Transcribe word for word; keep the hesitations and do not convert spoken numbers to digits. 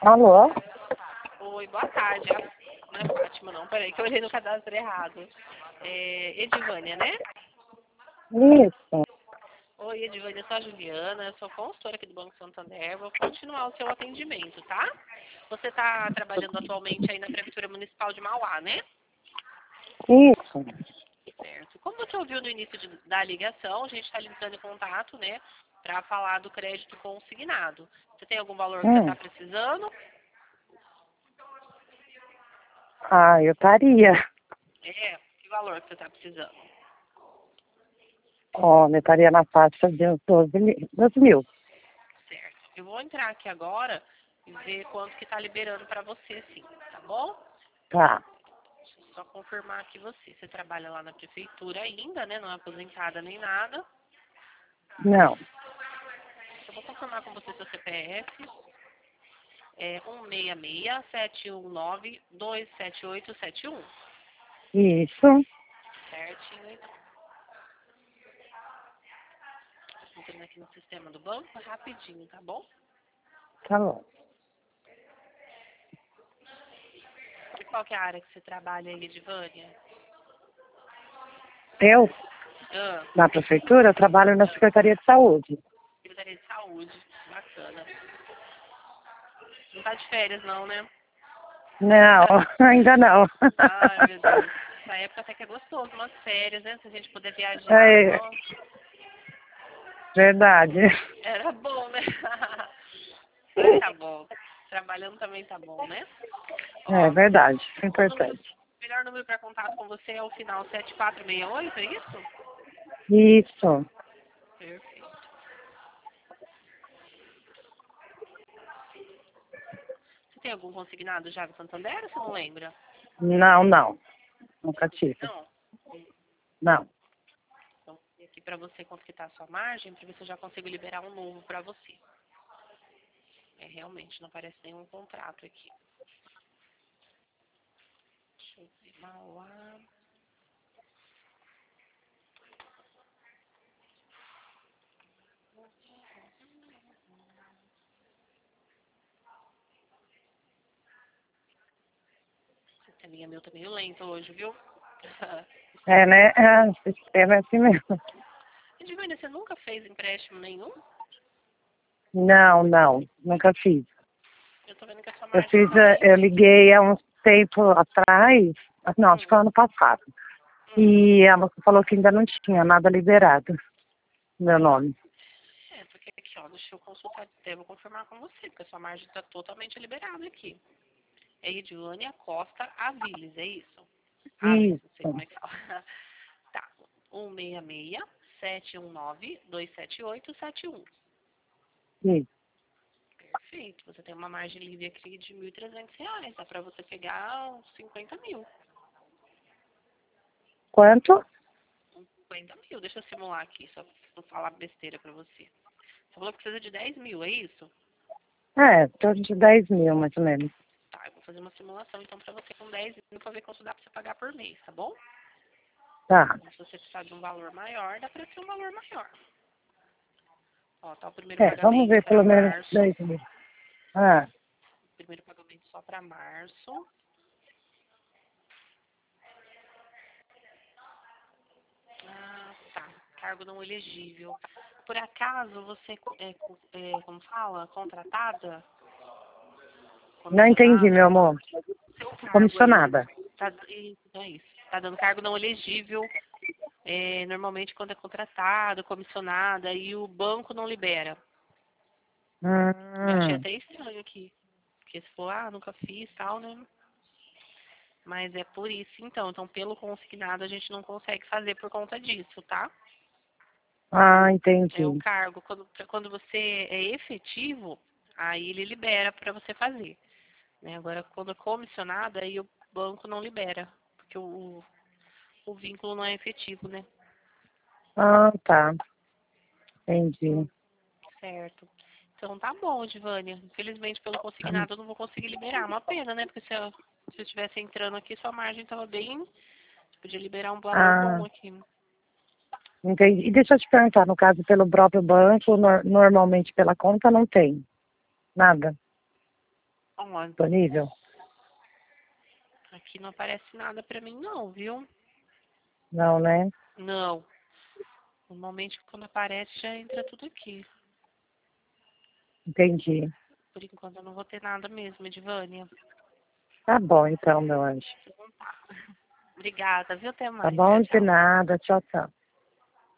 Alô? Oi, boa tarde. Não é Fátima, não. Peraí, que eu olhei no cadastro errado. É Edivânia, né? Isso. Oi, Edivânia, eu sou a Juliana, eu sou consultora aqui do Banco Santander. Vou continuar o seu atendimento, tá? Você está trabalhando atualmente aí na Prefeitura Municipal de Mauá, né? Isso. Certo. Como você ouviu no início de- da ligação, a gente está entrando em contato, né, para falar do crédito consignado. Você tem algum valor que você Hum. está precisando? Ah, eu estaria. É, que valor que você está precisando? Ó, eu estaria na faixa de uns doze mil. doze mil. Certo. Eu vou entrar aqui agora e ver quanto que está liberando para você, sim, tá bom? Tá. Deixa eu só confirmar aqui você. Você trabalha lá na prefeitura ainda, né? Não é aposentada nem nada. Não. Eu vou confirmar com você seu C P F. É um seis seis, sete um nove, dois sete oito sete um. Isso. Certinho. Entrando aqui no sistema do banco, rapidinho, tá bom? Tá bom. E qual que é a área que você trabalha aí, Edivânia? Eu, Ah, na prefeitura, eu trabalho na Secretaria de Saúde. Secretaria de Saúde. Bacana. Não tá de férias não, né? Não, ainda não. Ai, meu Deus. Essa época até que é gostoso, umas férias, né? Se a gente puder viajar, É, nossa, verdade. era bom, né? Mas tá bom. Trabalhando também tá bom, né? É Ó, verdade. É o número, importante. melhor número para contato com você é o final sete quatro seis oito, é isso? Isso. Perfeito. Você tem algum consignado já do Santander ou você não lembra? Não, não. Nunca tive. Não? Não. Então, aqui para você quanto que tá a sua margem, para ver se eu já consigo liberar um novo para você. É, realmente, não aparece nenhum contrato aqui. Deixa eu ver, Mauá. O sisteminha meu tá meio lento hoje, viu? É, né? É, o sistema é assim mesmo. Edivânia, você nunca fez empréstimo nenhum? Não, não. Nunca fiz. Eu tô vendo que a sua Eu margem fiz, tá eh, bem. eu liguei há uns tempo atrás, não, acho que Hum, foi ano passado. hum. E a moça falou que ainda não tinha nada liberado, meu nome. É, porque aqui, ó, deixa eu consultar, devo confirmar com você, porque a sua margem tá totalmente liberada aqui. É Edivânia Costa Aviles, é isso? Aves, não sei Isso, como é que fala. Tá. um seis seis, sete um nove, dois sete oito sete um. isso. Perfeito. Você tem uma margem livre aqui de mil e trezentos reais. Dá pra você pegar uns cinquenta mil. Quanto? Uns cinquenta mil. Deixa eu simular aqui, só pra não falar besteira pra você. Você falou que precisa de dez mil, é isso? É, torno de dez mil, mais ou menos. Tá, eu vou fazer uma simulação então pra você com dez mil pra ver quanto dá pra você pagar por mês, tá bom? Tá. Se você precisar de um valor maior, dá pra ser um valor maior. Ó, tá o primeiro É, vamos pagamento ver pra pelo menos março. dez mil. Ah, Primeiro pagamento só pra março. Ah, tá. Cargo não elegível. Por acaso você é, co- é, como fala, contratada? não entendi, Comissionada? meu amor. Seu cargo aí, Comissionada. tá, isso, é isso. Tá dando cargo não elegível, é, normalmente quando é contratado, comissionada, e o banco não libera. Eu achei Hum, até estranho aqui. Porque se for, ah, nunca fiz, tal, né? Mas é por isso, então. Então, pelo consignado, a gente não consegue fazer por conta disso, tá? ah, É o entendi. cargo. Quando, quando você é efetivo, aí ele libera para você fazer. Né? Agora, quando é comissionado, aí o banco não libera. Porque o, o vínculo não é efetivo, né? Ah, tá. Entendi. Certo. Então tá bom, Divânia. Infelizmente, pelo consignado, eu não vou conseguir liberar. Uma pena, né? Porque se eu, se eu estivesse entrando aqui, sua margem estava bem. Você podia liberar um valor bom Ah, aqui. entendi. E deixa eu te perguntar, no caso, pelo próprio banco, nor- normalmente pela conta não tem nada. Ó, disponível? aqui não aparece nada pra mim não, viu? Não, né? Não. Normalmente quando aparece já entra tudo aqui. Entendi. Por enquanto eu não vou ter nada mesmo, Edivânia. Tá bom, então, meu anjo. Então tá. Obrigada, viu? Até Tá mais. bom? Tchau, De tchau. nada. Tchau, tchau.